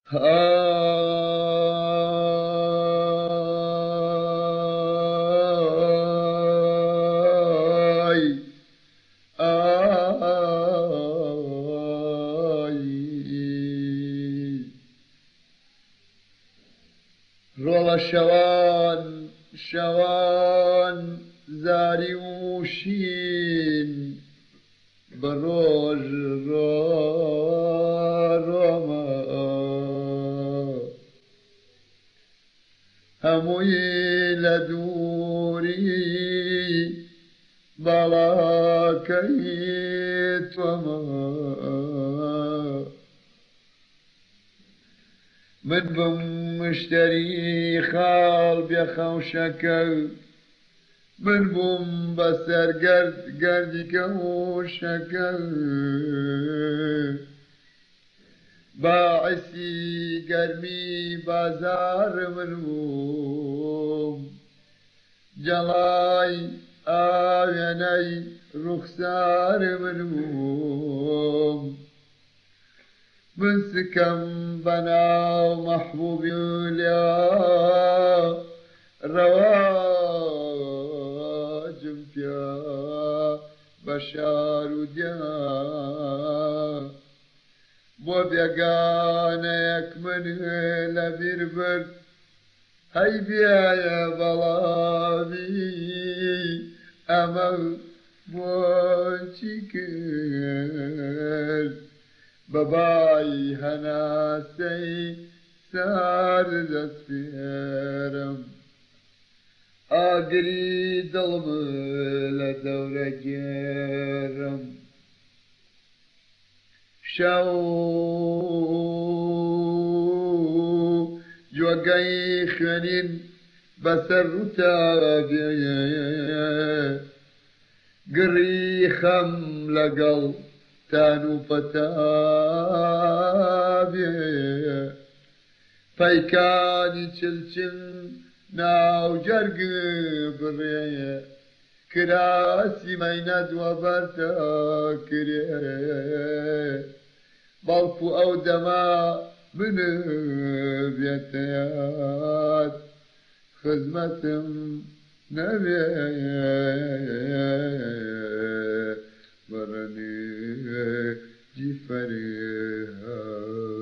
ئای ئای ڕۆڵە شەوان شەوان زاری و شین بە ڕۆژ ڕۆمە هەمووی لە دووری باڵاکەی تۆمە من بم مشتری خاڵ بێ خەوشەکە من بووم بەسەر گەردی کەوشەکە باعسی گەرمی بازار من بووم جەڵای ئاوێنەی ڕوخسار من بووم من سکەم بەناو مەحبوبی لێ ڕەواجم پێ بە شار و دیا بۆ بێگانەیەک من لە بیر برد هەی بێیە بەڵاوی ئەمە بۆچی کرد بەبای هەناسەی سار دەست پێرم ئاگری دڵم لە دەورە گێرم شەو جۆگەی خوێنین بەسەر ڕووتابێ گڕی خەم لەگەڵ تان و پەتابێ پەیکانی چلچل ناو جەرگ بڕێ کراسی مەینەت وەبەرتە کرێ بەڵکو ئەو دەما من بێتە یاد خزمەتم نەبێ بەڕەنێ جیفەرێ